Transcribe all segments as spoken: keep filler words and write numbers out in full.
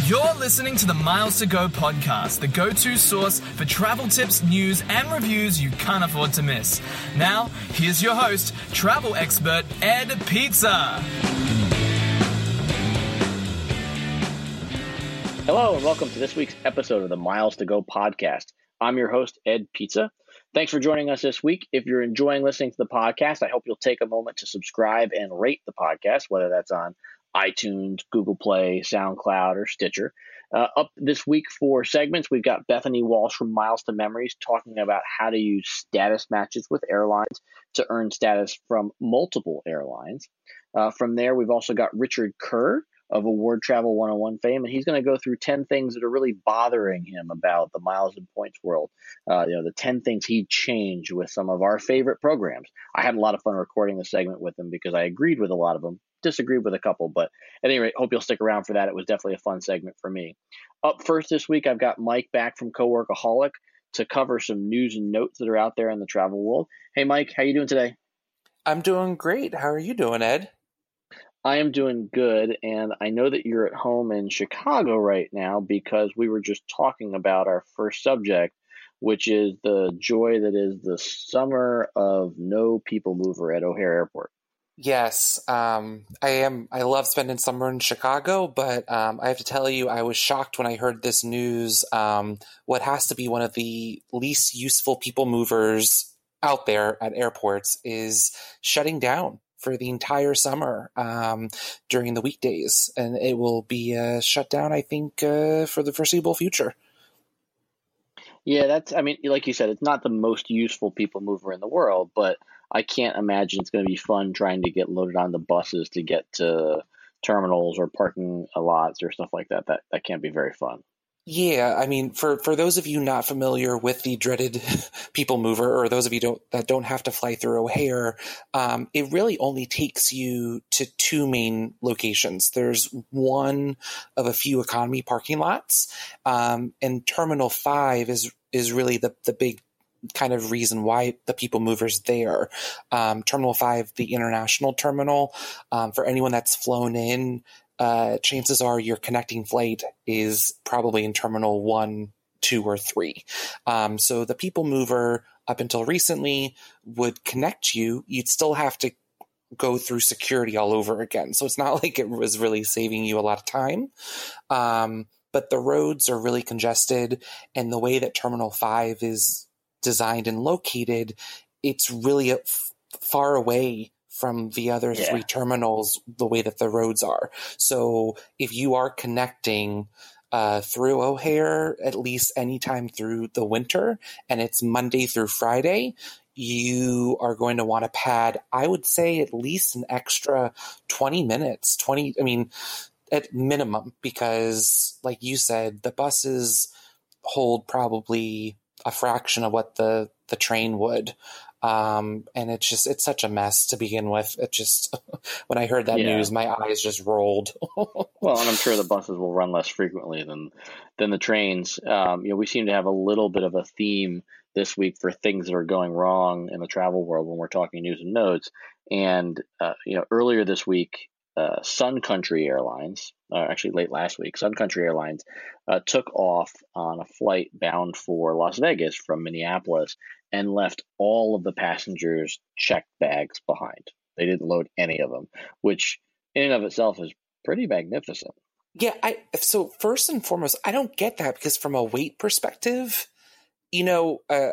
You're listening to the Miles to Go podcast, the go-to source for travel tips, news, and reviews you can't afford to miss. Now, here's your host, travel expert Ed Pizza. Hello, and welcome to this week's episode of the Miles to Go podcast. I'm your host, Ed Pizza. Thanks for joining us this week. If you're enjoying listening to the podcast, I hope you'll take a moment to subscribe and rate the podcast, whether that's on iTunes, Google Play, SoundCloud, or Stitcher. Uh, up this week for segments, we've got Bethany Walsh from Miles to Memories talking about how to use status matches with airlines to earn status from multiple airlines. Uh, from there, we've also got Richard Kerr of Award Travel one oh one fame, and he's going to go through ten things that are really bothering him about the miles and points world. Uh, you know, the ten things he'd change with some of our favorite programs. I had a lot of fun recording the segment with him because I agreed with a lot of them, disagreed with a couple, but at any rate, hope you'll stick around for that. It was definitely a fun segment for me. Up first this week, I've got Mike back from Coworkaholic to cover some news and notes that are out there in the travel world. Hey, Mike, how you doing today? I'm doing great. How are you doing, Ed? I am doing good, and I know that you're at home in Chicago right now because we were just talking about our first subject, which is the joy that is the summer of no people mover at O'Hare Airport. Yes, um, I am. I love spending summer in Chicago, but um, I have to tell you, I was shocked when I heard this news. Um, what has to be one of the least useful people movers out there at airports is shutting down for the entire summer um, during the weekdays, and it will be uh, shut down, I think, uh, for the foreseeable future. Yeah, that's, I mean, like you said, it's not the most useful people mover in the world, but I can't imagine it's going to be fun trying to get loaded on the buses to get to terminals or parking lots or stuff like that. That that can't be very fun. Yeah, I mean, for, for those of you not familiar with the dreaded people mover, or those of you don't, that don't have to fly through O'Hare, um, it really only takes you to two main locations. There's one of a few economy parking lots, um, and Terminal five is is really the, the big kind of reason why the people mover's there. Um, Terminal five, the international terminal, um, for anyone that's flown in, Uh, chances are your connecting flight is probably in Terminal one, two, or three. Um, so the people mover, up until recently, would connect you. You'd still have to go through security all over again. So it's not like it was really saving you a lot of time. Um, but the roads are really congested, and the way that Terminal five is designed and located, it's really f- far away from the other Yeah. three terminals, the way that the roads are. So if you are connecting uh, through O'Hare, at least anytime through the winter, and it's Monday through Friday, you are going to want to pad, I would say, at least an extra twenty minutes, twenty, I mean, at minimum, because like you said, the buses hold probably a fraction of what the, the train would. Um, and it's just, it's such a mess to begin with. It just, when I heard that Yeah. news, my eyes just rolled. Well, and I'm sure the buses will run less frequently than than the trains. Um, you know, we seem to have a little bit of a theme this week for things that are going wrong in the travel world when we're talking news and notes. And uh, you know, earlier this week, uh, Sun Country Airlines, uh, actually late last week, Sun Country Airlines uh, took off on a flight bound for Las Vegas from Minneapolis and left all of the passengers' checked bags behind. They didn't load any of them, which in and of itself is pretty magnificent. Yeah, I so first and foremost, I don't get that, because from a weight perspective, you know, uh,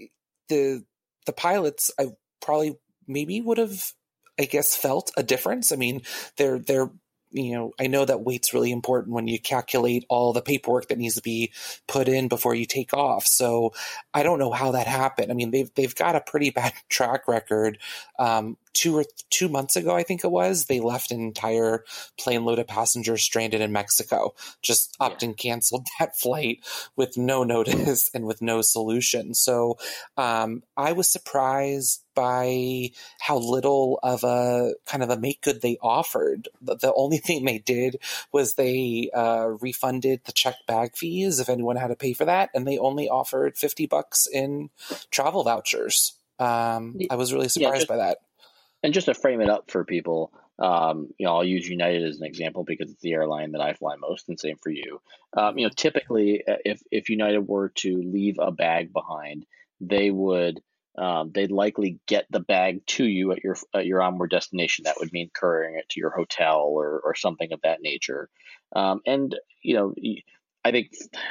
the the pilots, I probably maybe would have, I guess, felt a difference. I mean, they're they're you know, I know that weight's really important when you calculate all the paperwork that needs to be put in before you take off. So I don't know how that happened. I mean, they've they've got a pretty bad track record. Um, two or two months ago, I think it was, they left an entire plane load of passengers stranded in Mexico, just upped Yeah. and canceled that flight with no notice and with no solution. So um, I was surprised by how little of a kind of a make good they offered. The, the only thing they did was they uh, refunded the checked bag fees if anyone had to pay for that, and they only offered fifty bucks in travel vouchers. Um, I was really surprised yeah, just, by that. And just to frame it up for people, um, you know, I'll use United as an example because it's the airline that I fly most, and same for you. Um, you know, typically, uh, if if United were to leave a bag behind, they would um, they'd likely get the bag to you at your at your onward destination. That would mean couriering it to your hotel or or something of that nature. Um, and you know, y- I think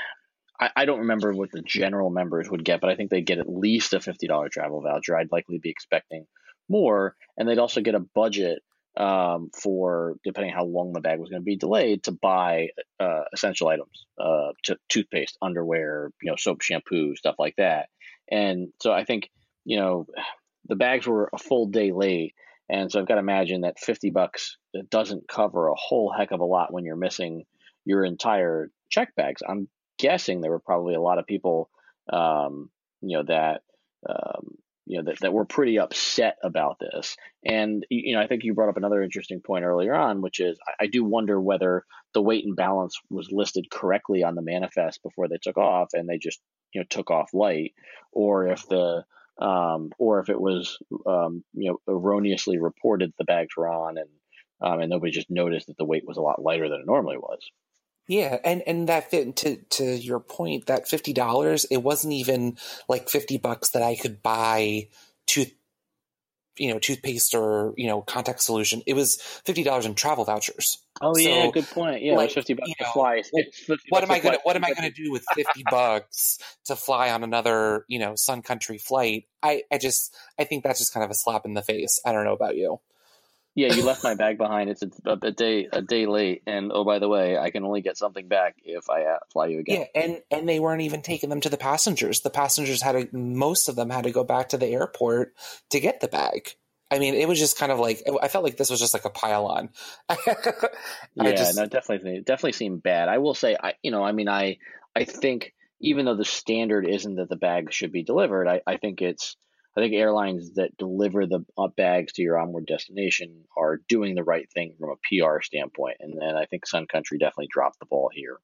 I, I don't remember what the general members would get, but I think they'd get at least a fifty dollars travel voucher. I'd likely be expecting more, and they'd also get a budget um, for, depending how long the bag was going to be delayed, to buy uh, essential items, uh, to toothpaste, underwear, you know, soap, shampoo, stuff like that. And so I think, you know, the bags were a full day late. And so I've got to imagine that fifty bucks doesn't cover a whole heck of a lot when you're missing your entire check bags. I'm guessing there were probably a lot of people, um, you know, that, um, you know, that, that were pretty upset about this. And, you know, I think you brought up another interesting point earlier on, which is I, I do wonder whether the weight and balance was listed correctly on the manifest before they took off and they just, you know, took off light, or if the, um, or if it was, um, you know, erroneously reported the bags were on, and um, and nobody just noticed that the weight was a lot lighter than it normally was. Yeah, and, and that fit to to your point, that fifty dollars, it wasn't even like fifty bucks that I could buy tooth, you know, toothpaste or, you know, contact solution. It was fifty dollars in travel vouchers. Oh So, yeah, good point. Yeah, like, it was fifty bucks you to know, fly. like, It's fifty what bucks am I to fly. gonna what am I gonna do with fifty bucks to fly on another, you know, Sun Country flight? I, I just I think that's just kind of a slap in the face. I don't know about you. Yeah, you left my bag behind. It's a, a day a day late, and oh, by the way, I can only get something back if I uh, fly you again. Yeah, and and they weren't even taking them to the passengers. The passengers had to, most of them had to go back to the airport to get the bag. I mean, it was just kind of like, I felt like this was just like a pile on. Yeah, just, no, definitely, it definitely seemed bad. I will say, I, you know, I mean, I, I think even though the standard isn't that the bag should be delivered, I, I think it's, I think airlines that deliver the uh, bags to your onward destination are doing the right thing from a P R standpoint, and and I think Sun Country definitely dropped the ball here.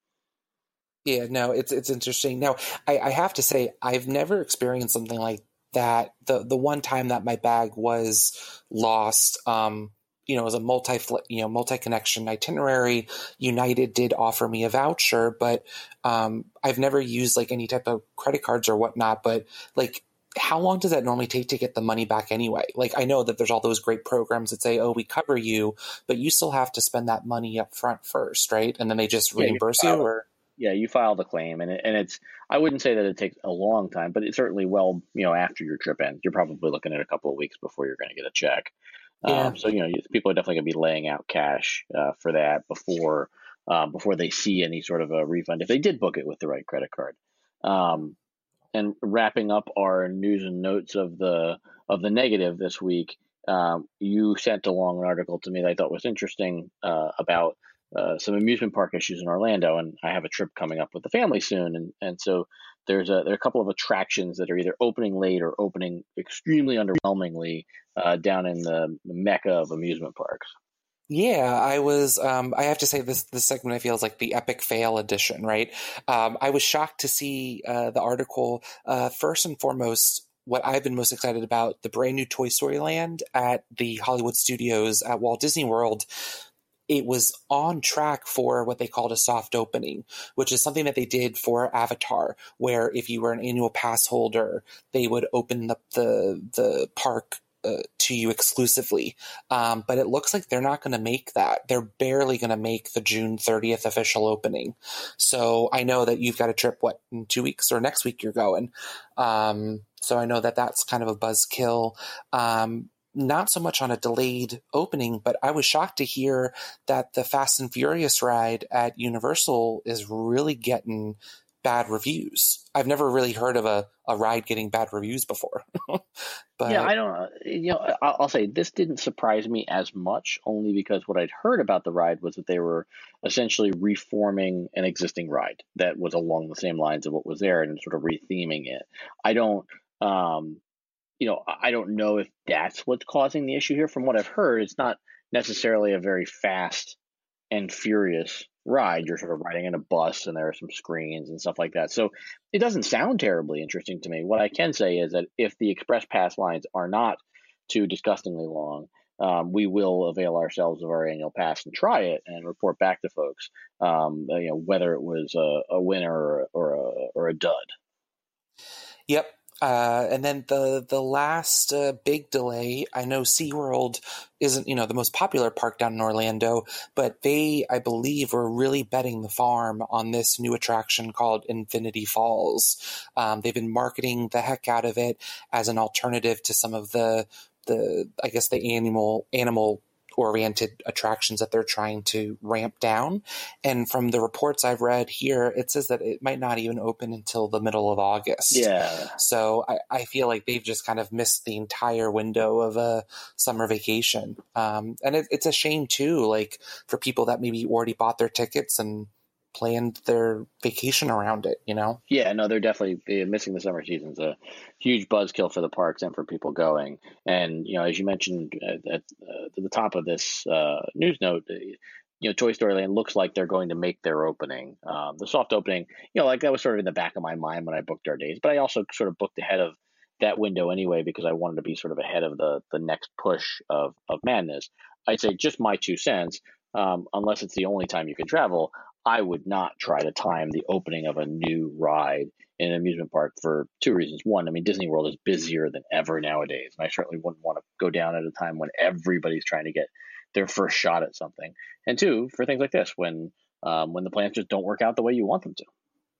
Yeah, no, it's it's interesting. Now, I, I have to say, I've never experienced something like that. The the one time that my bag was lost, um, you know, it was a multi you know multi connection itinerary. United did offer me a voucher, but um, I've never used like any type of credit cards or whatnot. But like, how long does that normally take to get the money back anyway? Like, I know that there's all those great programs that say, oh, we cover you, but you still have to spend that money up front first, right? And then they just Yeah, you reimburse you, file- or Yeah, you file the claim, and it, and it's. I wouldn't say that it takes a long time, but it's certainly well, you know, after your trip ends, you're probably looking at a couple of weeks before you're going to get a check. Yeah. Um, so you know, you- people are definitely going to be laying out cash uh, for that before um, before they see any sort of a refund if they did book it with the right credit card. Um, and wrapping up our news and notes of the of the negative this week, um, you sent along an article to me that I thought was interesting uh, about uh, some amusement park issues in Orlando, and I have a trip coming up with the family soon, and and so there's a there are a couple of attractions that are either opening late or opening extremely underwhelmingly uh, down in the mecca of amusement parks. Yeah, I was. Um, I have to say this this segment I feel is like the epic fail edition, right? Um, I was shocked to see uh, the article. Uh, first and foremost, what I've been most excited about, the brand new Toy Story Land at the Hollywood Studios at Walt Disney World. It was on track for what they called a soft opening, which is something that they did for Avatar, where if you were an annual pass holder, they would open the the, the park Uh, to you exclusively. Um, but it looks like they're not going to make that. They're barely going to make the June thirtieth official opening. So I know that you've got a trip, what, in two weeks or next week you're going. Um, so I know that that's kind of a buzzkill. Um, not so much on a delayed opening, but I was shocked to hear that the Fast and Furious ride at Universal is really getting bad reviews. I've never really heard of a, a ride getting bad reviews before. But yeah, I don't. You know, I'll, I'll say this didn't surprise me as much, only because what I'd heard about the ride was that they were essentially reforming an existing ride that was along the same lines of what was there and sort of retheming it. I don't. Um, you know, I don't know if that's what's causing the issue here. From what I've heard, it's not necessarily a very fast and furious ride. You're sort of riding in a bus and there are some screens and stuff like that. So it doesn't sound terribly interesting to me. What I can say is that if the express pass lines are not too disgustingly long, um, we will avail ourselves of our annual pass and try it and report back to folks, um, you know, whether it was a, a winner or, or a or a dud. Yep. Uh, and then the the last uh, big delay, I know SeaWorld isn't, you know, the most popular park down in Orlando, but they, I believe, were really betting the farm on this new attraction called Infinity Falls. Um, they've been marketing the heck out of it as an alternative to some of the, the I guess, the animal animal oriented attractions that they're trying to ramp down. And from the reports I've read here, it says that it might not even open until the middle of August. Yeah. So I, I feel like they've just kind of missed the entire window of a summer vacation. Um, and it, it's a shame too, like for people that maybe already bought their tickets and planned their vacation around it, you know? Yeah, no, they're definitely missing the summer season. It's a huge buzzkill for the parks and for people going. And, you know, as you mentioned at, at uh, the top of this uh, news note, you know, Toy Story Land looks like they're going to make their opening. Um, the soft opening, you know, like that was sort of in the back of my mind when I booked our days. But I also sort of booked ahead of that window anyway because I wanted to be sort of ahead of the the next push of, of madness. I'd say just my two cents, um, unless it's the only time you can travel, I would not try to time the opening of a new ride in an amusement park for two reasons. One, I mean, Disney World is busier than ever nowadays, and I certainly wouldn't want to go down at a time when everybody's trying to get their first shot at something. And two, for things like this, when um, when the plans just don't work out the way you want them to.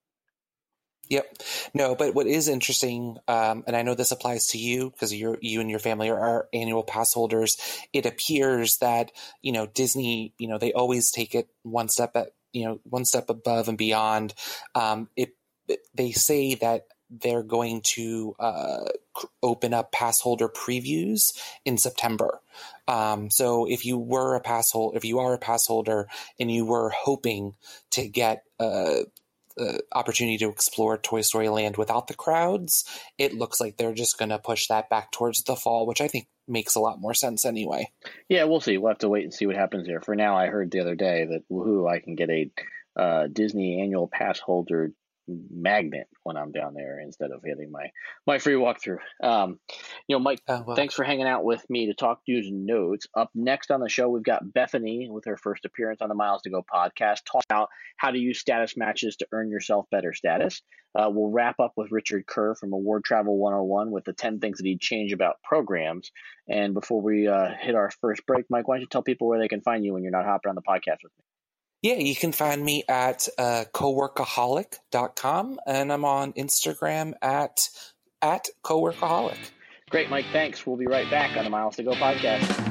Yep. No, but what is interesting, um, and I know this applies to you because you you and your family are our annual pass holders, it appears that, you know, Disney, you know, they always take it one step at, you know, one step above and beyond. Um, it, it they say that they're going to uh, open up pass holder previews in September. Um, so if you were a pass holder, if you are a pass holder and you were hoping to get uh, the opportunity to explore Toy Story Land without the crowds, it looks like they're just going to push that back towards the fall, which I think makes a lot more sense anyway. Yeah, we'll see. We'll have to wait and see what happens there. For now, I heard the other day that, woohoo, I can get a uh, Disney annual pass holder magnet when I'm down there instead of getting my, my free walkthrough. Um, you know, Mike, uh, well, thanks for hanging out with me to talk news and notes. Up next on the show, we've got Bethany with her first appearance on the Miles to Go podcast, talk about how to use status matches to earn yourself better status. Uh, we'll wrap up with Richard Kerr from Award Travel one oh one with the ten things that he'd change about programs. And before we uh, hit our first break, Mike, why don't you tell people where they can find you when you're not hopping on the podcast with me? Yeah, you can find me at uh, coworkaholic dot com, and I'm on Instagram at at coworkaholic. Great, Mike. Thanks. We'll be right back on the Miles to Go podcast.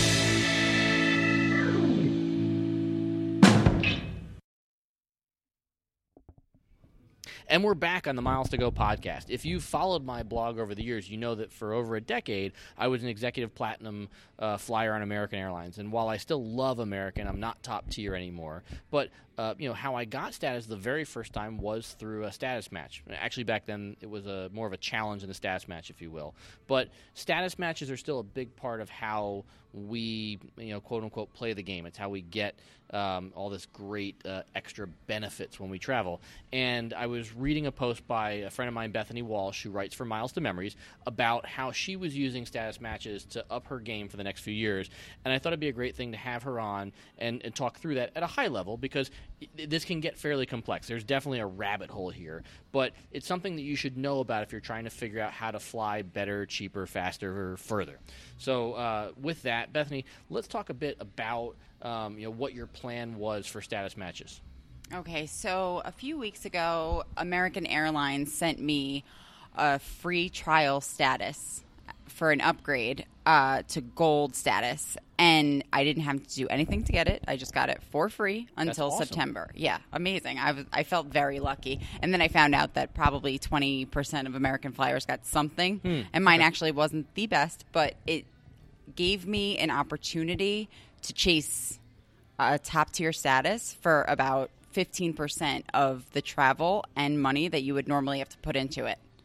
And we're back on the Miles to Go podcast. If you've followed my blog over the years, you know that for over a decade, I was an executive platinum uh, flyer on American Airlines. And while I still love American, I'm not top tier anymore. But uh, you know, how I got status the very first time was through a status match. Actually, back then, it was a more of a challenge than a status match, if you will. But status matches are still a big part of how we, you know, quote unquote, play the game. It's how we get um, all this great uh, extra benefits when we travel. And I was reading a post by a friend of mine, Bethany Walsh, who writes for Miles to Memories, about how she was using status matches to up her game for the next few years. And I thought it'd be a great thing to have her on and, and talk through that at a high level, because this can get fairly complex. There's definitely a rabbit hole here, but it's something that you should know about if you're trying to figure out how to fly better, cheaper, faster, or further. So uh, with that, Bethany, let's talk a bit about um, you know, what your plan was for status matches. Okay, so a few weeks ago, American Airlines sent me a free trial status for an upgrade uh, to gold status, and I didn't have to do anything to get it. I just got it for free until awesome. September. Yeah, amazing. I was, I felt very lucky. And then I found out that probably twenty percent of American flyers got something, hmm. and mine okay. actually wasn't the best, but it gave me an opportunity to chase a top-tier status for about fifteen percent of the travel and money that you would normally have to put into it.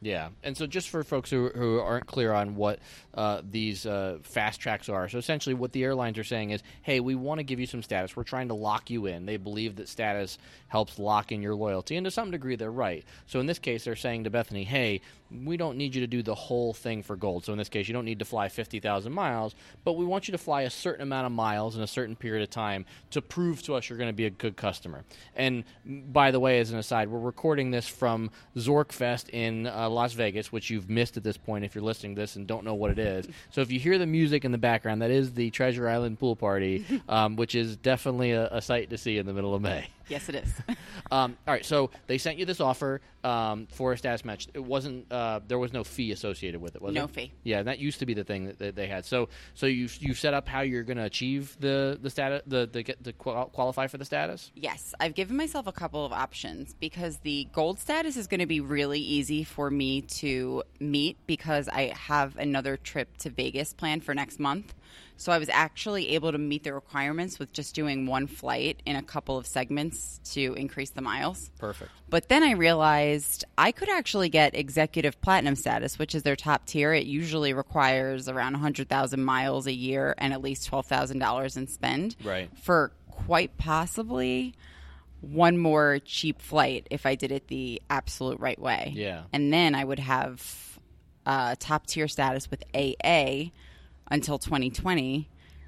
Yeah, and so just for folks who, who aren't clear on what uh, these uh, fast tracks are, so essentially what the airlines are saying is, hey, we want to give you some status. We're trying to lock you in. They believe that status helps lock in your loyalty, and to some degree they're right. So in this case, they're saying to Bethany, hey, we don't need you to do the whole thing for gold. So in this case, you don't need to fly fifty thousand miles, but we want you to fly a certain amount of miles in a certain period of time to prove to us you're going to be a good customer. And by the way, as an aside, we're recording this from Zorkfest in uh, Las Vegas, which you've missed at this point if you're listening to this and don't know what it is. So if you hear the music in the background, that is the Treasure Island pool party, um, which is definitely a, a sight to see in the middle of May. Yes, it is. um, all right, so they sent you this offer um, for a status match. It wasn't. Uh, there was no fee associated with it, was no it? No fee. Yeah, that used to be the thing that, that they had. So, so you you set up how you're going to achieve the the status, the the get to qualify for the status. Yes, I've given myself a couple of options because the gold status is going to be really easy for me to meet because I have another trip to Vegas planned for next month. So I was actually able to meet the requirements with just doing one flight in a couple of segments to increase the miles. Perfect. But then I realized I could actually get executive platinum status, which is their top tier. It usually requires around one hundred thousand miles a year and at least twelve thousand dollars in spend. Right. For quite possibly one more cheap flight if I did it the absolute right way. Yeah. And then I would have uh, top tier status with A A until twenty twenty.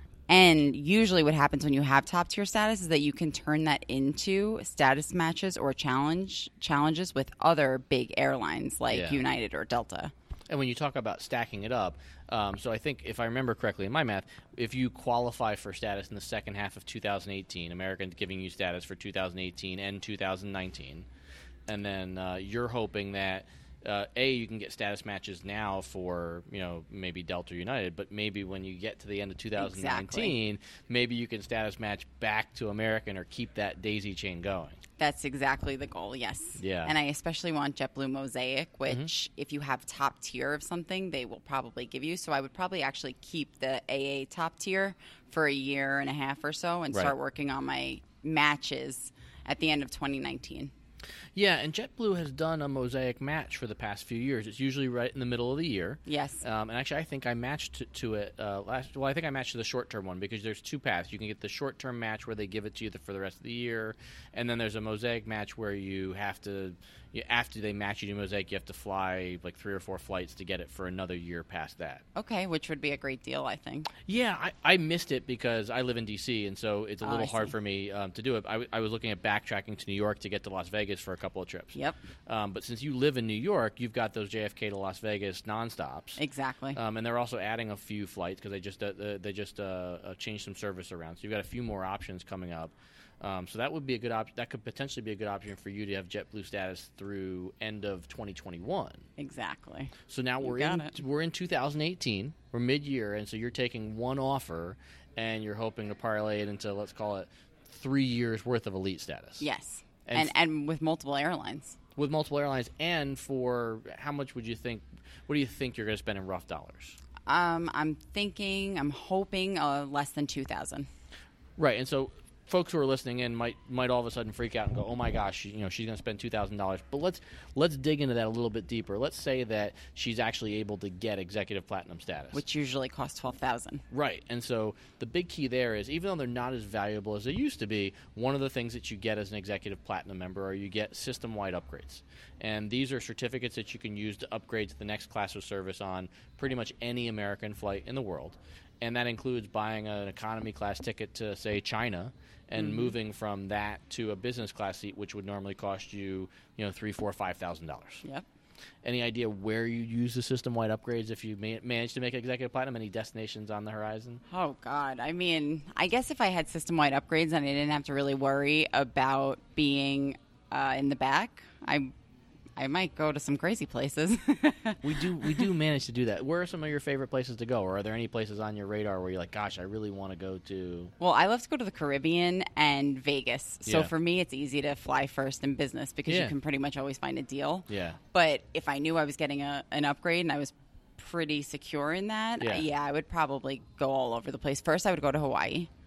And usually what happens when you have top tier status is that you can turn that into status matches or challenge challenges with other big airlines like Yeah. United or Delta. And when you talk about stacking it up, um, so I think if I remember correctly in my math, if you qualify for status in the second half of two thousand eighteen, American's giving you status for two thousand eighteen and two thousand nineteen, and then uh, you're hoping that Uh, A, you can get status matches now for, you know, maybe Delta or United, but maybe when you get to the end of two thousand nineteen, Exactly. maybe you can status match back to American or keep that daisy chain going. That's exactly the goal, yes. Yeah. And I especially want JetBlue Mosaic, which Mm-hmm. if you have top tier of something, they will probably give you. So I would probably actually keep the A A top tier for a year and a half or so and Right. start working on my matches at the end of twenty nineteen. Yeah, and JetBlue has done a Mosaic match for the past few years. It's usually right in the middle of the year. Yes. Um, and actually, I think I matched to, to it uh, last. Well, I think I matched to the short-term one because there's two paths. You can get the short-term match where they give it to you for the rest of the year, and then there's a Mosaic match where you have to, you, after they match you to Mosaic, you have to fly like three or four flights to get it for another year past that. Okay, which would be a great deal, I think. Yeah, I, I missed it because I live in D C, and so it's a Oh, little I hard see. for me um, to do it. I, w- I was looking at backtracking to New York to get to Las Vegas for a couple of trips. Yep, Um, but since you live in New York, you've got those J F K to Las Vegas nonstops. exactly. Um, and they're also adding a few flights because they just uh, uh, they just uh, uh, changed some service around. So you've got a few more options coming up. Um, so that would be a good option. That could potentially be a good option for you to have JetBlue status through end of twenty twenty-one. exactly. So now You we're got in it. we're in two thousand eighteen. We're mid year, and so you're taking one offer, and you're hoping to parlay it into, let's call it, three years worth of elite status. Yes, And and f- and with multiple airlines. With multiple airlines, and for how much would you think? What do you think you're going to spend in rough dollars? Um, I'm thinking, I'm hoping uh, less than two thousand. Right, and so folks who are listening in might might all of a sudden freak out and go, "Oh my gosh, you know, she's going to spend two thousand dollars." But let's let's dig into that a little bit deeper. Let's say that she's actually able to get executive platinum status, Which usually costs twelve thousand. right. And so the big key there is, even though they're not as valuable as they used to be, one of the things that you get as an executive platinum member are you get system-wide upgrades. And these are certificates that you can use to upgrade to the next class of service on pretty much any American flight in the world. And that includes buying an economy class ticket to, say, China, and Mm-hmm. moving from that to a business class seat, which would normally cost you, you know, three, four, five thousand dollars. Yep. Any idea where you use the system-wide upgrades if you ma- manage to make executive platinum? Any destinations on the horizon? Oh, God. I mean, I guess if I had system-wide upgrades and I didn't have to really worry about being uh, in the back, I I might go to some crazy places. We do we do manage to do that. Where are some of your favorite places to go? Or are there any places on your radar where you're like, gosh, I really want to go to? Well, I love to go to the Caribbean and Vegas. So Yeah. for me, it's easy to fly first in business because Yeah. you can pretty much always find a deal. Yeah. But if I knew I was getting a, an upgrade and I was pretty secure in that, Yeah. yeah. yeah, I would probably go all over the place. First, I would go to Hawaii.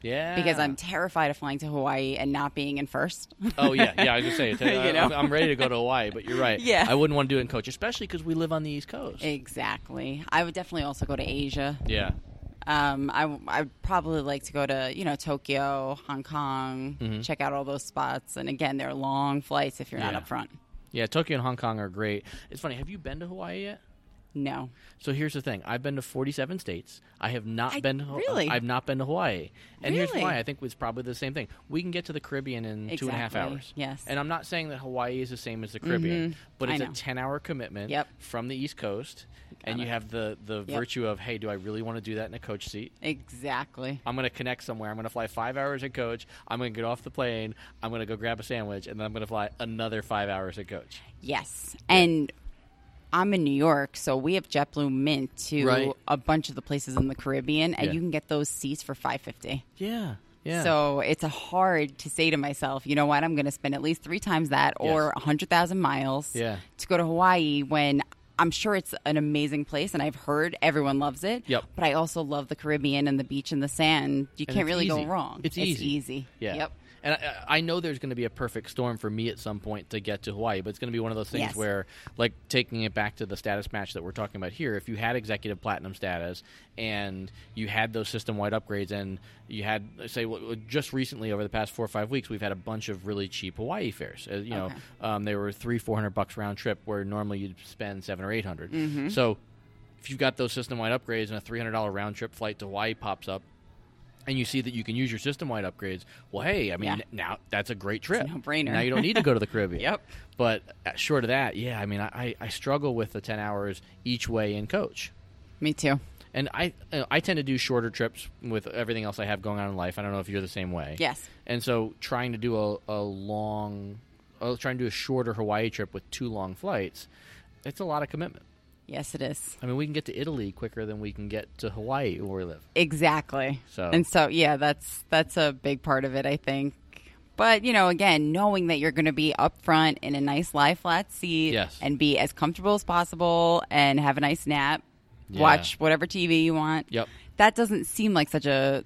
Yeah. Because I'm terrified of flying to Hawaii and not being in first. Oh, yeah. Yeah, I was going to say, You know? I'm, I'm ready to go to Hawaii, but you're right. Yeah. I wouldn't want to do it in coach, especially because we live on the East Coast. Exactly. I would definitely also go to Asia. Yeah. Um, I, I'd probably like to go to, you know, Tokyo, Hong Kong, Mm-hmm. check out all those spots. And again, they're long flights if you're not Yeah. up front. Yeah, Tokyo and Hong Kong are great. It's funny. Have you been to Hawaii yet? No. So here's the thing. I've been to forty-seven states. I have not I- been to Hawaii. really? I've not been to Hawaii. And here's Really? why. I think it's probably the same thing. We can get to the Caribbean in two and a half Exactly. hours. Yes. And I'm not saying that Hawaii is the same as the Caribbean, Mhm. but I it's a know. ten-hour commitment Yep. from the East Coast. Got And you it. have the, the Yep. virtue of, hey, do I really want to do that in a coach seat? Exactly. I'm going to connect somewhere. I'm going to fly five hours at coach. I'm going to get off the plane. I'm going to go grab a sandwich, and then I'm going to fly another five hours at coach. Yes. And I'm in New York, so we have JetBlue Mint to Right. a bunch of the places in the Caribbean, and Yeah. you can get those seats for five hundred fifty dollars. Yeah. Yeah. So it's a hard to say to myself, you know what, I'm going to spend at least three times that or Yes. one hundred thousand miles Yeah. to go to Hawaii when I'm sure it's an amazing place and I've heard everyone loves it. Yep. But I also love the Caribbean and the beach and the sand. You And can't it's really easy. go wrong. It's easy. easy. Yeah. Yep. And I, I know there's going to be a perfect storm for me at some point to get to Hawaii, but it's going to be one of those things Yes. where, like, taking it back to the status match that we're talking about here, if you had executive platinum status and you had those system-wide upgrades and you had, say, w- just recently over the past four or five weeks, we've had a bunch of really cheap Hawaii fares. Uh, you know, Okay. um, they were three, four hundred bucks round trip, where normally you'd spend seven or eight hundred. Mm-hmm. So if you've got those system-wide upgrades and a three hundred dollar round trip flight to Hawaii pops up, and you see that you can use your system-wide upgrades, well, hey, I mean, Yeah. now that's a great trip. It's a no-brainer. Now you don't need to go to the Caribbean. Yep. But uh, short of that, yeah, I mean, I, I struggle with the ten hours each way in coach. Me too. And I uh, I tend to do shorter trips with everything else I have going on in life. I don't know if you're the same way. Yes. And so trying to do a, a long, uh, trying to do a shorter Hawaii trip with two long flights, it's a lot of commitment. Yes, it is. I mean, we can get to Italy quicker than we can get to Hawaii where we live. Exactly. So- and so yeah, that's that's a big part of it, I think. But you know, again, knowing that you're going to be up front in a nice lie flat seat Yes. and be as comfortable as possible and have a nice nap, Yeah. watch whatever T V you want. Yep. That doesn't seem like such a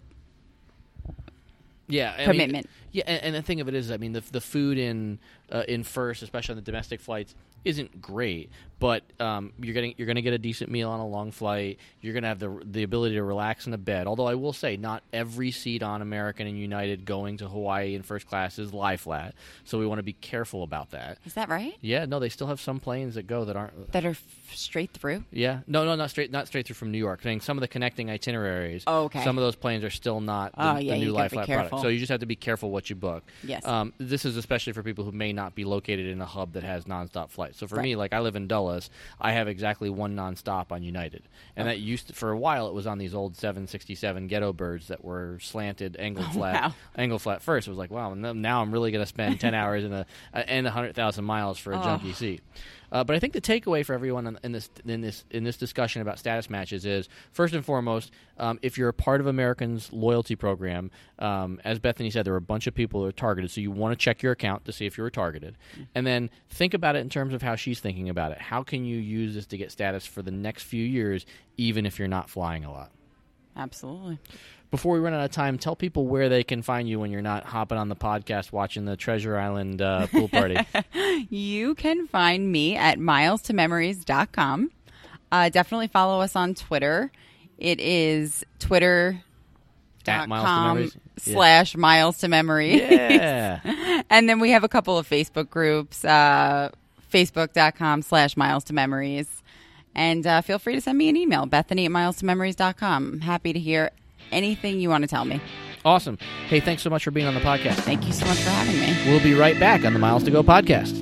Yeah, I commitment. Mean, yeah, and, and the thing of it is, I mean, the the food in uh, in first, especially on the domestic flights, isn't great. But um, you're getting you're going to get a decent meal on a long flight. You're going to have the the ability to relax in a bed. Although I will say, not every seat on American and United going to Hawaii in first class is lie flat. So we want to be careful about that. Is that right? Yeah, no, they still have some planes that go that aren't. That are f- straight through? Yeah, no, no, not straight, not straight through from New York. I mean, some of the connecting itineraries. Oh, okay. Some of those planes are still not the, Oh, yeah, the new you lie gotta be flat careful. product. So you just have to be careful what you book. Yes. Um, this is especially for people who may not be located in a hub that has nonstop flights. So for Right. me, like I live in Dulles, I have exactly one nonstop on United, and that used to, for a while it was on these old seven sixty-seven ghetto birds that were slanted angle Oh, flat, wow. angle flat first. It was like, wow, now I'm really going to spend ten hours in a uh, and a hundred thousand miles for a Oh. junky seat. Uh, but I think the takeaway for everyone in, in this in this in this discussion about status matches is first and foremost, um, if you're a part of American's loyalty program, um, as Bethany said, there were a bunch of people who are targeted, so you want to check your account to see if you were targeted, and then think about it in terms of how she's thinking about it. How can you use this to get status for the next few years, even if you're not flying a lot? Absolutely. Before we run out of time, tell people where they can find you when you're not hopping on the podcast watching the Treasure Island uh, pool party. You can find me at miles to memories dot com. Uh, definitely follow us on Twitter. It is twitter At dot Miles to com Memories? Yeah. slash miles to memories. Yeah. And then we have a couple of Facebook groups, uh, facebook dot com slash miles to memories. And uh, feel free to send me an email, Bethany at miles to memories dot com. I'm happy to hear anything you want to tell me. Awesome. Hey, thanks so much for being on the podcast. Thank you so much for having me. We'll be right back on the Miles to Go podcast.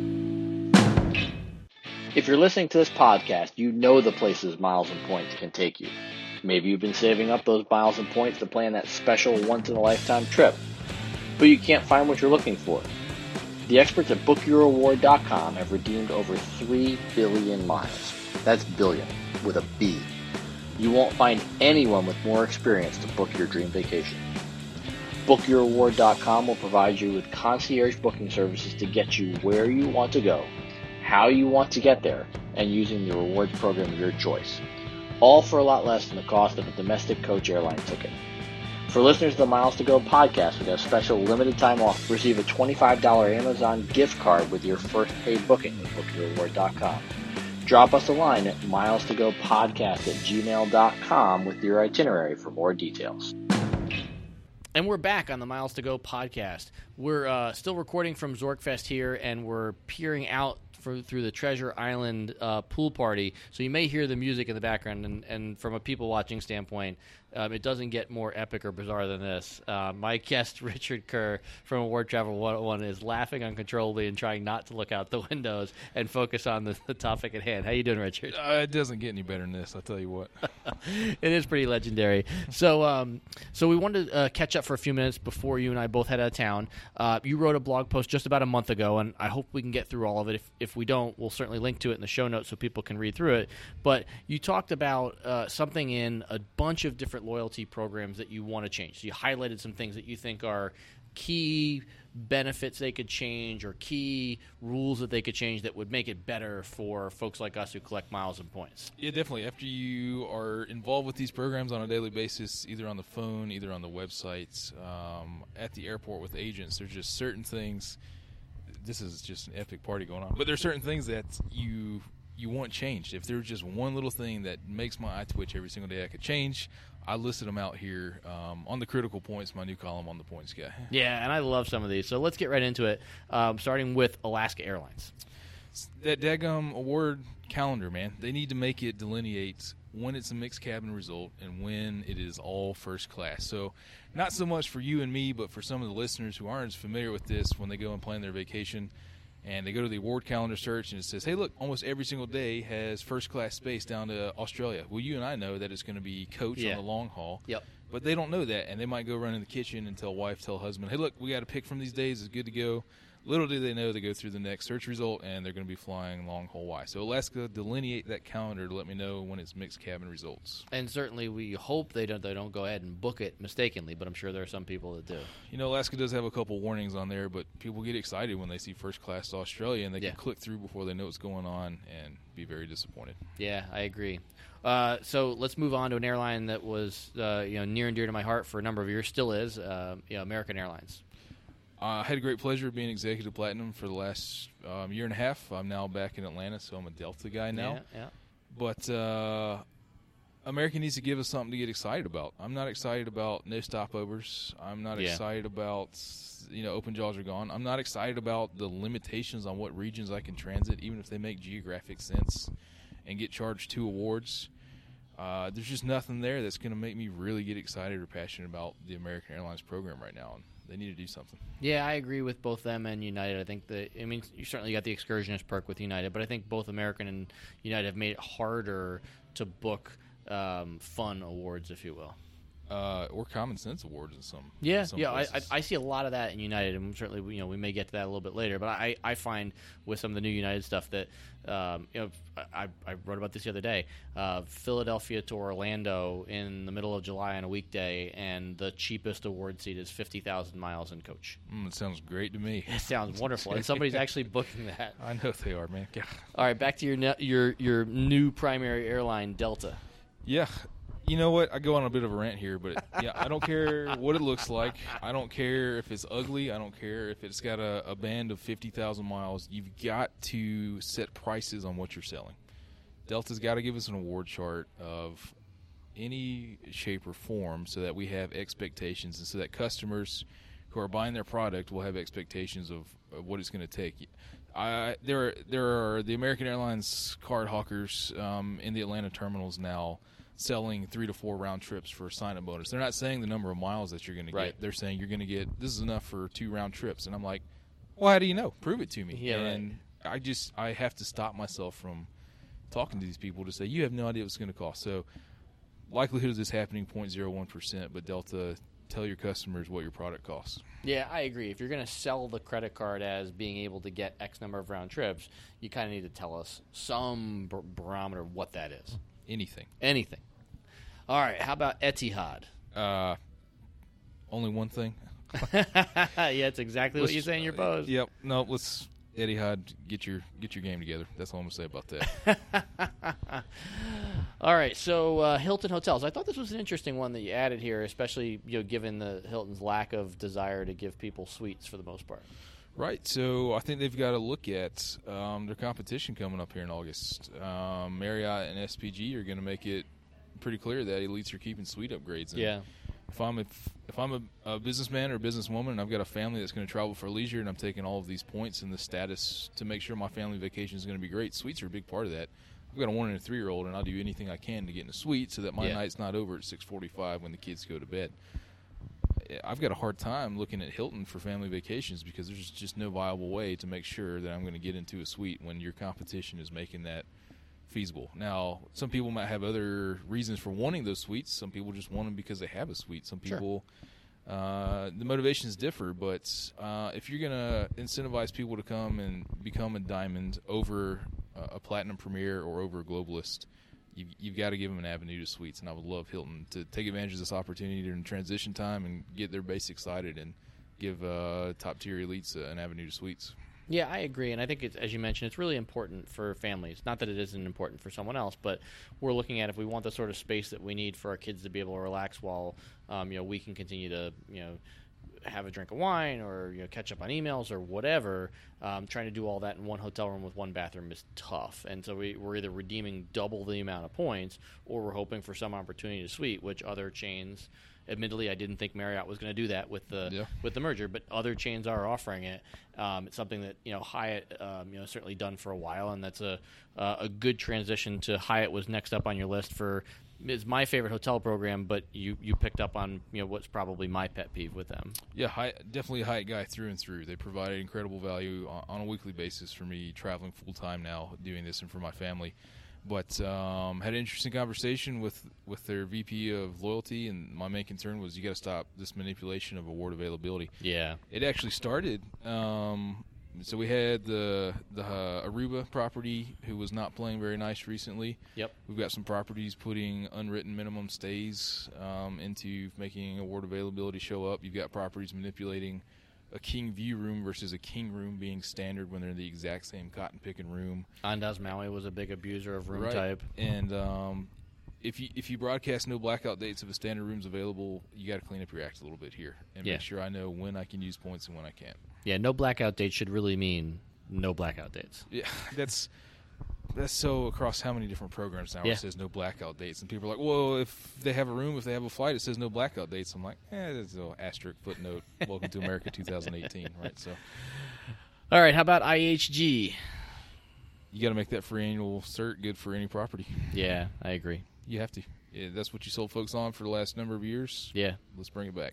If you're listening to this podcast, you know the places Miles and Points can take you. Maybe you've been saving up those miles and points to plan that special once-in-a-lifetime trip, but you can't find what you're looking for. The experts at book your reward dot com have redeemed over three billion miles. That's billion, with a B. You won't find anyone with more experience to book your dream vacation. book your reward dot com will provide you with concierge booking services to get you where you want to go, how you want to get there, and using the rewards program of your choice. All for a lot less than the cost of a domestic coach airline ticket. For listeners of the Miles to Go podcast, we got a special limited time offer. Receive a twenty-five dollars Amazon gift card with your first paid booking with book your award dot com. Drop us a line at miles to go podcast at gmail dot com with your itinerary for more details. And we're back on the Miles to Go podcast. We're uh, still recording from Zorkfest here, and we're peering out for, through the Treasure Island uh, pool party. So you may hear the music in the background, and, and from a people watching standpoint, um, it doesn't get more epic or bizarre than this. Uh, my guest, Richard Kerr from Award Travel one oh one, is laughing uncontrollably and trying not to look out the windows and focus on the, the topic at hand. How you doing, Richard? Uh, it doesn't get any better than this, I'll tell you what. It is pretty legendary. So um, so we wanted to uh, catch up for a few minutes before you and I both head out of town. Uh, you wrote a blog post just about a month ago, and I hope we can get through all of it. If, if we don't, we'll certainly link to it in the show notes so people can read through it. But you talked about uh, something in a bunch of different loyalty programs that you want to change. So you highlighted some things that you think are key benefits they could change or key rules that they could change that would make it better for folks like us who collect miles and points. Yeah, definitely. After you are involved with these programs on a daily basis, either on the phone, either on the websites, um, at the airport with agents, there's just certain things. This is just an epic party going on. But there's certain things that you you want changed. If there's just one little thing that makes my eye twitch every single day I could change, I listed them out here um, on the critical points, my new column on the Points Guy. Yeah, and I love some of these. So let's get right into it, um, starting with Alaska Airlines. That daggum award calendar, man, they need to make it delineate when it's a mixed cabin result and when it is all first class. So not so much for you and me, but for some of the listeners who aren't as familiar with this, when they go and plan their vacation and they go to the award calendar search and it says, hey, look, almost every single day has first class space down to Australia. Well, you and I know that it's going to be coach Yeah. on the long haul. Yep. But they don't know that, and they might go run in the kitchen and tell wife, tell husband, hey, look, we got to pick from these days. It's good to go. Little do they know they go through the next search result, and they're going to be flying long haul Y. So Alaska, delineate that calendar to let me know when it's mixed cabin results. And certainly we hope they don't they don't go ahead and book it mistakenly, but I'm sure there are some people that do. You know, Alaska does have a couple warnings on there, but people get excited when they see first class to Australia, and they Yeah. can click through before they know what's going on and be very disappointed. Yeah, I agree. Uh, so let's move on to an airline that was uh, you know near and dear to my heart for a number of years, still is, uh, you know, American Airlines. I uh, had a great pleasure of being executive platinum for the last um, year and a half. I'm now back in Atlanta, so I'm a Delta guy now. Yeah, yeah. But uh, American needs to give us something to get excited about. I'm not excited about no stopovers. I'm not Yeah. excited about, you know, open jaws are gone. I'm not excited about the limitations on what regions I can transit, even if they make geographic sense and get charged two awards. Uh, there's just nothing there that's going to make me really get excited or passionate about the American Airlines program right now. And they need to do something. Yeah, I agree with both them and United. I think that, I mean, you certainly got the excursionist perk with United, but I think both American and United have made it harder to book um, fun awards, if you will. Uh, or common sense awards in some. Yeah, in some yeah, I, I, places. I see a lot of that in United, and certainly, you know, we may get to that a little bit later. But I, I find with some of the new United stuff that, um, you know, I, I wrote about this the other day. Uh, Philadelphia to Orlando in the middle of July on a weekday, and the cheapest award seat is fifty thousand miles in coach. Mm, it sounds great to me. It sounds wonderful, and somebody's actually booking that. I know they are, man. Yeah. All right, back to your ne- your your new primary airline, Delta. Yeah. You know what? I go on a bit of a rant here, but yeah, I don't care what it looks like. I don't care if it's ugly. I don't care if it's got a, a band of fifty thousand miles. You've got to set prices on what you're selling. Delta's got to give us an award chart of any shape or form so that we have expectations and so that customers who are buying their product will have expectations of, of what it's going to take. I, there, there are the American Airlines card hawkers um, in the Atlanta terminals now selling three to four round trips for a sign-up bonus. They're not saying the number of miles that you're going to Right. get. They're saying you're going to get, this is enough for two round trips. And I'm like, well, how do you know? Prove it to me. Yeah, and right. I just, I have to stop myself from talking to these people to say, you have no idea what it's going to cost. So likelihood of this happening, zero point zero one percent, but Delta, tell your customers what your product costs. Yeah, I agree. If you're going to sell the credit card as being able to get X number of round trips, you kind of need to tell us some bar- barometer of what that is. Anything. Anything. All right, how about Etihad? Uh, only one thing. Yeah, it's exactly what Let's- you say in your post. Yep. No, let's Etihad get your get your game together. That's all I'm gonna say about that. All right, so uh, Hilton Hotels. I thought this was an interesting one that you added here, especially you know, given the Hilton's lack of desire to give people suites for the most part. Right, so I think they've got to look at um, their competition coming up here in August. Um, Marriott and S P G are going to make it pretty clear that elites are keeping suite upgrades. And yeah. If I'm if, if I'm a, a businessman or a businesswoman and I've got a family that's going to travel for leisure and I'm taking all of these points and the status to make sure my family vacation is going to be great, suites are a big part of that. I've got a one and a three year old, and I'll do anything I can to get in a suite so that my yeah. night's not over at six forty-five when the kids go to bed. I've got a hard time looking at Hilton for family vacations because there's just no viable way to make sure that I'm going to get into a suite when your competition is making that feasible. Now, some people might have other reasons for wanting those suites. Some people just want them because they have a suite. Some people, sure. uh, the motivations differ, but uh, if you're going to incentivize people to come and become a diamond over uh, a platinum premier or over a globalist, You've, you've got to give them an avenue to suites, and I would love Hilton to take advantage of this opportunity during transition time and get their base excited and give uh, top-tier elites uh, an avenue to suites. Yeah, I agree, and I think, it's, as you mentioned, it's really important for families. Not that it isn't important for someone else, but we're looking at if we want the sort of space that we need for our kids to be able to relax while um, you know we can continue to you know have a drink of wine or you know catch up on emails or whatever. Um, trying to do all that in one hotel room with one bathroom is tough, and so we, we're either redeeming double the amount of points or we're hoping for some opportunity to suite, which other chains. Admittedly, I didn't think Marriott was going to do that with the yeah. with the merger, but other chains are offering it. Um, it's something that you know Hyatt, um, you know, certainly done for a while, and that's a uh, a good transition to Hyatt was next up on your list for. It's my favorite hotel program, but you, you picked up on you know what's probably my pet peeve with them. Yeah, Hyatt, definitely a Hyatt guy through and through. They provide incredible value on, on a weekly basis for me traveling full time now, doing this and for my family. But um, had an interesting conversation with, with their V P of loyalty, and my main concern was you got to stop this manipulation of award availability. Yeah, it actually started. Um, so we had the the uh, Aruba property who was not playing very nice recently. Yep, we've got some properties putting unwritten minimum stays um, into making award availability show up. You've got properties manipulating a king view room versus a king room being standard when they're in the exact same cotton picking room. Andaz Maui was a big abuser of room right. type. And um, if you if you broadcast no blackout dates if a standard room's available, you got to clean up your act a little bit here and yeah. make sure I know when I can use points and when I can't. Yeah, no blackout dates should really mean no blackout dates. Yeah, that's that's so across how many different programs now yeah. it says no blackout dates, and people are like, well, if they have a room, if they have a flight, it says no blackout dates. I'm like, eh, that's a little asterisk footnote. Welcome to America twenty eighteen, right? So, all right, how about I H G? You got to make that free annual cert good for any property. Yeah, I agree. You have to. Yeah, that's what you sold folks on for the last number of years. Yeah, let's bring it back.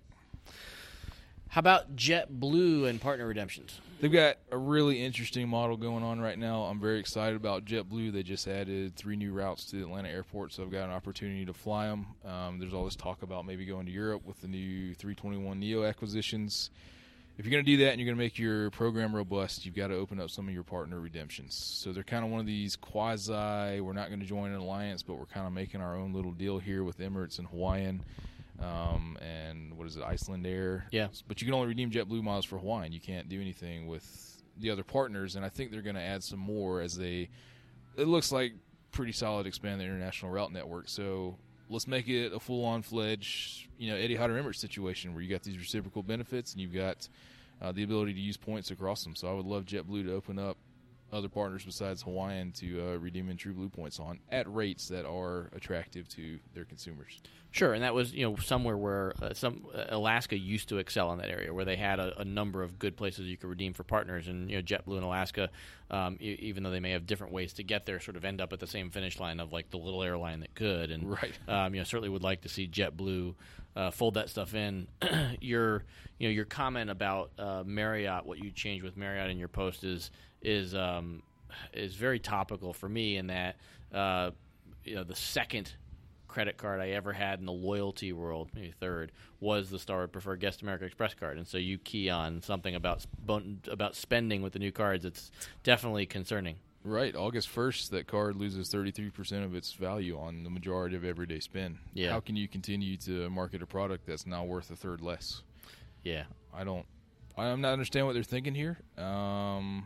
How about JetBlue and partner redemptions? They've got a really interesting model going on right now. I'm very excited about JetBlue. They just added three new routes to the Atlanta airport, so I've got an opportunity to fly them. Um, there's all this talk about maybe going to Europe with the new three twenty-one neo acquisitions. If you're going to do that and you're going to make your program robust, you've got to open up some of your partner redemptions. So they're kind of one of these quasi, we're not going to join an alliance, but we're kind of making our own little deal here with Emirates and Hawaiian. Um, and what is it, Iceland Air? Yeah. But you can only redeem JetBlue miles for Hawaiian. You can't do anything with the other partners, and I think they're going to add some more as they, it looks like pretty solid expand their international route network. So let's make it a full-on fledged, you know, Etihad or Emirates situation where you got these reciprocal benefits and you've got uh, the ability to use points across them. So I would love JetBlue to open up other partners besides Hawaiian to uh, redeem in True Blue points on at rates that are attractive to their consumers. Sure, and that was you know somewhere where uh, some uh, Alaska used to excel in that area, where they had a, a number of good places you could redeem for partners, and you know JetBlue and Alaska, um, e- even though they may have different ways to get there, sort of end up at the same finish line of like the little airline that could, and right. um, you know certainly would like to see JetBlue uh, fold that stuff in. your you know your comment about uh, Marriott, what you changed with Marriott in your post is is um, is very topical for me in that uh, you know the second credit card I ever had in the loyalty world, maybe third, was the Starwood Preferred Guest America Express card. And so you key on something about about spending with the new cards. It's definitely concerning. Right. August first, that card loses thirty-three percent of its value on the majority of everyday spend. Yeah. How can you continue to market a product that's now worth a third less? Yeah. I don't – I'm not understand what they're thinking here. Um,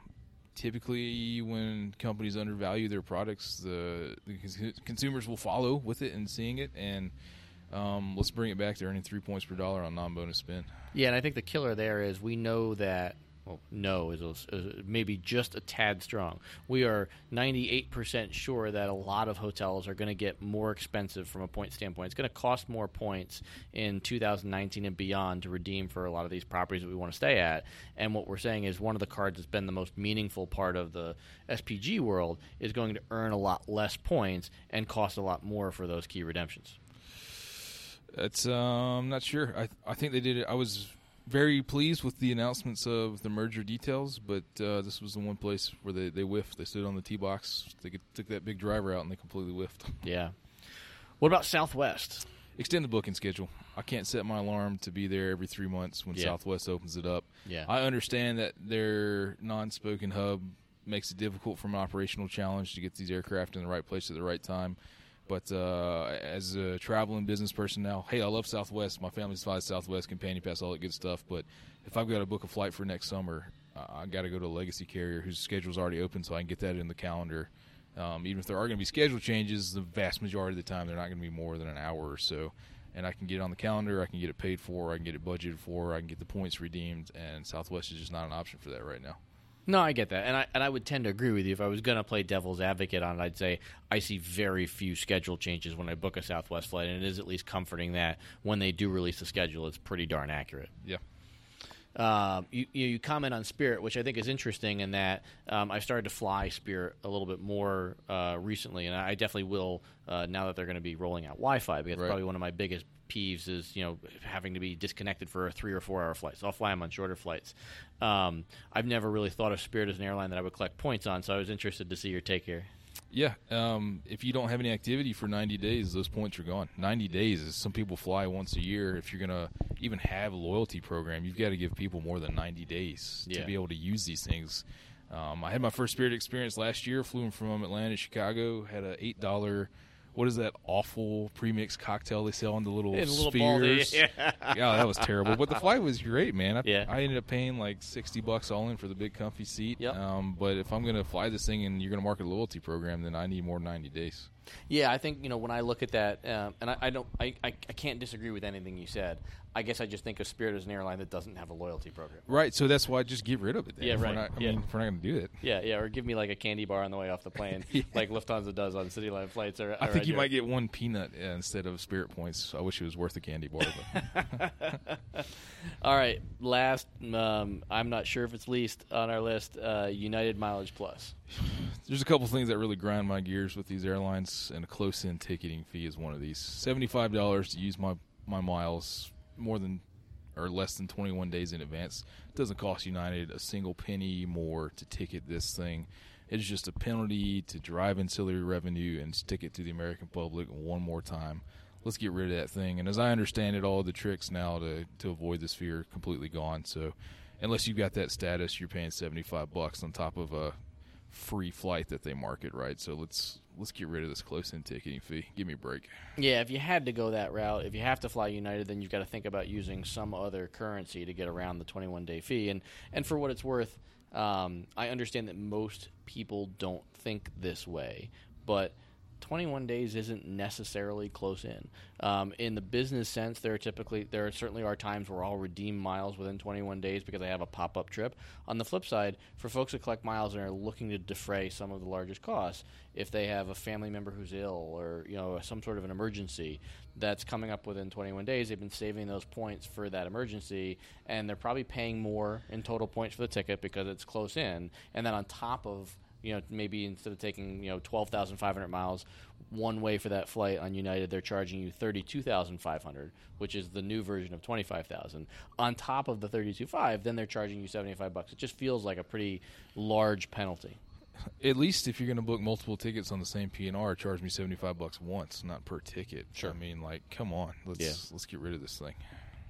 typically when companies undervalue their products, the, the cons- consumers will follow with it and seeing it. And um, let's bring it back to earning three points per dollar on non-bonus spin. Yeah, and I think the killer there is we know that, well, no is, a, is maybe just a tad strong. We are ninety-eight percent sure that a lot of hotels are going to get more expensive from a point standpoint. It's going to cost more points in two thousand nineteen and beyond to redeem for a lot of these properties that we want to stay at. And what we're saying is one of the cards that's been the most meaningful part of the S P G world is going to earn a lot less points and cost a lot more for those key redemptions. That's um, I'm not sure. I I think they did it. I was very pleased with the announcements of the merger details, but uh, this was the one place where they, they whiffed. They stood on the tee box. They could, took that big driver out, and they completely whiffed. Yeah. What about Southwest? Extend the booking schedule. I can't set my alarm to be there every three months when Yeah. Southwest opens it up. Yeah. I understand that their non-spoken hub makes it difficult from an operational challenge to get these aircraft in the right place at the right time. But uh, as a traveling business person now, hey, I love Southwest. My family flies Southwest, companion pass, all that good stuff. But if I've got to book a flight for next summer, uh, I've got to go to a legacy carrier whose schedule's already open so I can get that in the calendar. Um, even if there are going to be schedule changes, the vast majority of the time they're not going to be more than an hour or so. And I can get it on the calendar, I can get it paid for, I can get it budgeted for, I can get the points redeemed, and Southwest is just not an option for that right now. No, I get that, and I and I would tend to agree with you. If I was going to play devil's advocate on it, I'd say I see very few schedule changes when I book a Southwest flight, and it is at least comforting that when they do release the schedule, it's pretty darn accurate. Yeah. Um, you, you comment on Spirit, which I think is interesting in that um, I've started to fly Spirit a little bit more uh, recently, and I definitely will uh, now that they're going to be rolling out Wi-Fi, because Right. probably one of my biggest peeves is, you know, having to be disconnected for a three or four hour flight. So I'll fly them on shorter flights. Um, I've never really thought of Spirit as an airline that I would collect points on, so I was interested to see your take here. Yeah, um, if you don't have any activity for ninety days, those points are gone. ninety days is some people fly once a year. If you're going to even have a loyalty program, you've got to give people more than ninety days Yeah. to be able to use these things. Um, I had my first Spirit experience last year, flew from Atlanta to Chicago, had a eight dollar, what is that awful premix cocktail they sell in the little In a little ball, spheres? yeah. Yeah, that was terrible. But the flight was great, man. I, Yeah. I ended up paying like sixty bucks all in for the big comfy seat. Yep. Um, but if I'm going to fly this thing and you're going to market a loyalty program, then I need more than ninety days. Yeah, I think, you know, when I look at that, um, and I, I don't, I, I, I can't disagree with anything you said. I guess I just think of Spirit as an airline that doesn't have a loyalty program. Right, so that's why I just get rid of it. Then. Yeah, if right. We're not, I Yeah. mean, if we're not going to do it. Yeah, yeah, or give me like a candy bar on the way off the plane, like Lufthansa does on CityLine flights. Or, I or think you do- might get one peanut uh, instead of Spirit points. I wish it was worth a candy bar. But. All right, last, um, I'm not sure if it's least on our list, uh, United Mileage Plus. There's a couple things that really grind my gears with these airlines, and a close-in ticketing fee is one of these. seventy-five dollars to use my, my miles more than or less than twenty-one days in advance. It doesn't cost United a single penny more to ticket this thing. It's just a penalty to drive ancillary revenue and stick it to the American public one more time. Let's get rid of that thing. And as I understand it, all the tricks now to, to avoid this fee are completely gone. So unless you've got that status, you're paying seventy-five bucks on top of a free flight that they market, right? So let's let's get rid of this close-in ticketing fee. Give me a break. Yeah, if you had to go that route, if you have to fly United, then you've got to think about using some other currency to get around the twenty-one day fee. And and for what it's worth, um, I understand that most people don't think this way, but twenty-one days isn't necessarily close in. Um, in the business sense, there are typically there certainly are times where I'll redeem miles within twenty-one days because I have a pop-up trip. On the flip side, for folks that collect miles and are looking to defray some of the largest costs, if they have a family member who's ill or you know some sort of an emergency that's coming up within twenty-one days, they've been saving those points for that emergency, and they're probably paying more in total points for the ticket because it's close in. And then on top of You know, maybe instead of taking, you know, twelve thousand five hundred miles one way for that flight on United, they're charging you thirty-two thousand five hundred, which is the new version of twenty-five thousand. On top of the thirty-two thousand five hundred, then they're charging you seventy-five bucks. It just feels like a pretty large penalty. At least if you're going to book multiple tickets on the same P N R, charge me seventy-five bucks once, not per ticket. Sure. I mean, like, come on. Let's Yeah. let's get rid of this thing.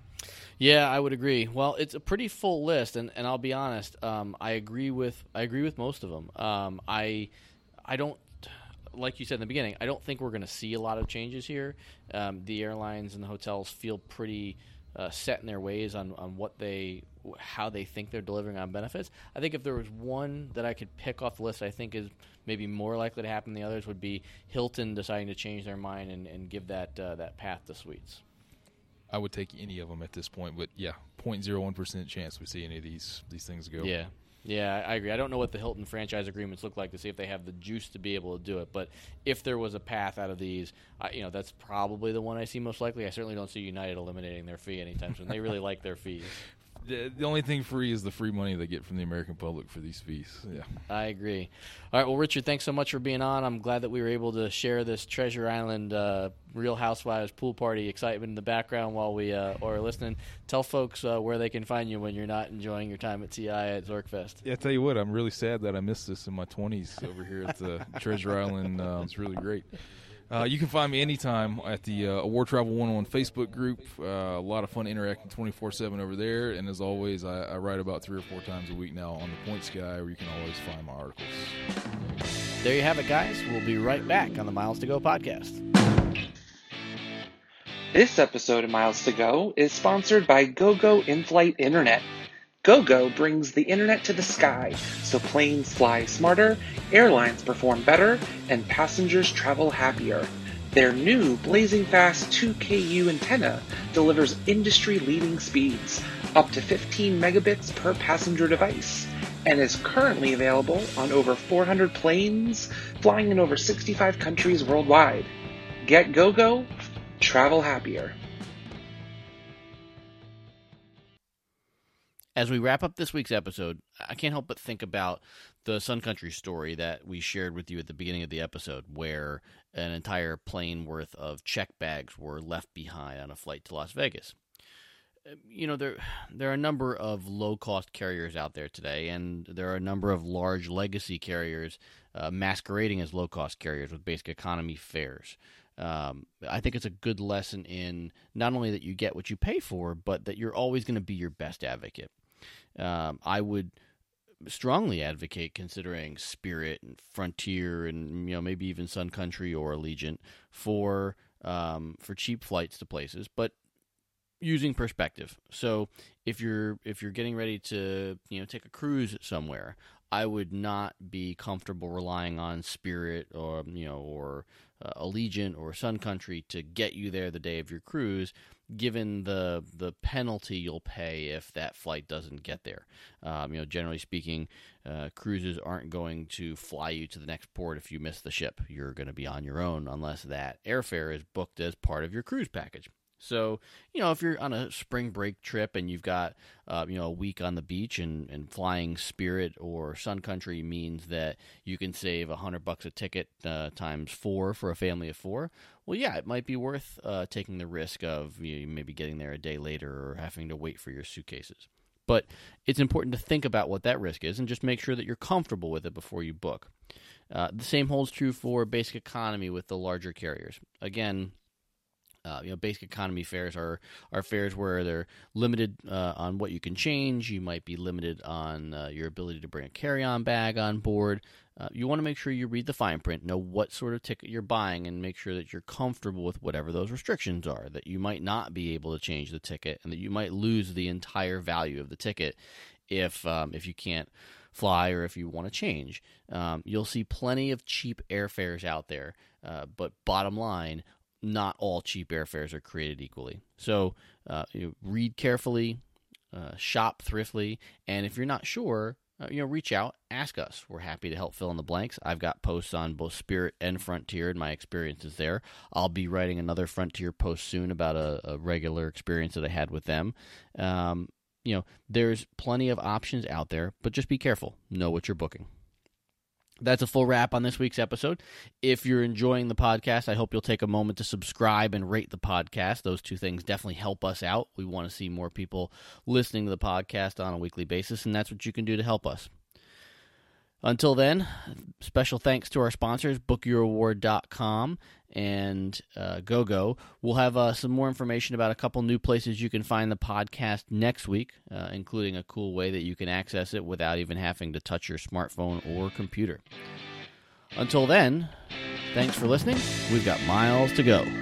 Yeah, I would agree. Well, it's a pretty full list, and, and I'll be honest. Um, I agree with I agree with most of them. Um, I I don't like you said in the beginning. I don't think we're going to see a lot of changes here. Um, the airlines and the hotels feel pretty uh, set in their ways on, on what they how they think they're delivering on benefits. I think if there was one that I could pick off the list I think is maybe more likely to happen than the others would be Hilton deciding to change their mind and, and give that uh, that path to suites. I would take any of them at this point, but yeah, zero point zero one percent chance we see any of these these things go. Yeah. Yeah, I agree. I don't know what the Hilton franchise agreements look like to see if they have the juice to be able to do it. But if there was a path out of these, I, you know, that's probably the one I see most likely. I certainly don't see United eliminating their fee anytime soon. They really like their fees. The, the only thing free is the free money they get from the American public for these fees. Yeah, I agree. All right, well, Richard, thanks so much for being on. I'm glad that we were able to share this Treasure Island uh, Real Housewives pool party excitement in the background while we uh, are listening. Tell folks uh, where they can find you when you're not enjoying your time at T I at Zorkfest. Yeah, I tell you what, I'm really sad that I missed this in my twenties over here at the Treasure Island. Uh, it's really great. Uh, you can find me anytime at the uh, Award Travel one oh one Facebook group. Uh, a lot of fun interacting twenty-four seven over there. And as always, I, I write about three or four times a week now on the Points Guy, where you can always find my articles. There you have it, guys. We'll be right back on the Miles to Go podcast. This episode of Miles to Go is sponsored by GoGo In-Flight Internet. GoGo brings the internet to the sky, so planes fly smarter, airlines perform better, and passengers travel happier. Their new blazing fast two K U antenna delivers industry-leading speeds, up to fifteen megabits per passenger device, and is currently available on over four hundred planes flying in over sixty-five countries worldwide. Get GoGo, travel happier. As we wrap up this week's episode, I can't help but think about the Sun Country story that we shared with you at the beginning of the episode, where an entire plane worth of check bags were left behind on a flight to Las Vegas. You know, there there are a number of low-cost carriers out there today, and there are a number of large legacy carriers uh, masquerading as low-cost carriers with basic economy fares. Um, I think it's a good lesson in not only that you get what you pay for, but that you're always going to be your best advocate. Um, I would strongly advocate considering Spirit and Frontier and, you know, maybe even Sun Country or Allegiant for um, for cheap flights to places, but using perspective. So if you're if you're getting ready to, you know, take a cruise somewhere, I would not be comfortable relying on Spirit or, you know, or uh, Allegiant or Sun Country to get you there the day of your cruise, given the the penalty you'll pay if that flight doesn't get there. Um, you know, generally speaking, uh, cruises aren't going to fly you to the next port if you miss the ship. You're going to be on your own unless that airfare is booked as part of your cruise package. So, you know, if you're on a spring break trip and you've got, uh, you know, a week on the beach and, and flying Spirit or Sun Country means that you can save a hundred bucks a ticket uh, times four for a family of four, well, yeah, it might be worth uh, taking the risk of, you know, maybe getting there a day later or having to wait for your suitcases. But it's important to think about what that risk is and just make sure that you're comfortable with it before you book. Uh, the same holds true for basic economy with the larger carriers. Again, Uh, you know, basic economy fares are, are fares where they're limited uh, on what you can change. You might be limited on uh, your ability to bring a carry-on bag on board. Uh, you want to make sure you read the fine print, know what sort of ticket you're buying, and make sure that you're comfortable with whatever those restrictions are, that you might not be able to change the ticket and that you might lose the entire value of the ticket if um, if you can't fly or if you want to change. Um, you'll see plenty of cheap airfares out there, uh, but bottom line, not all cheap airfares are created equally. So uh, you know, read carefully, uh, shop thriftily, and if you're not sure, uh, you know, reach out, ask us. We're happy to help fill in the blanks. I've got posts on both Spirit and Frontier and my experiences there. I'll be writing another Frontier post soon about a, a regular experience that I had with them. Um, you know, there's plenty of options out there, but just be careful. Know what you're booking. That's a full wrap on this week's episode. If you're enjoying the podcast, I hope you'll take a moment to subscribe and rate the podcast. Those two things definitely help us out. We want to see more people listening to the podcast on a weekly basis, and that's what you can do to help us. Until then, special thanks to our sponsors, book your award dot com and uh, GoGo. We'll have uh, some more information about a couple new places you can find the podcast next week, uh, including a cool way that you can access it without even having to touch your smartphone or computer. Until then, thanks for listening. We've got miles to go.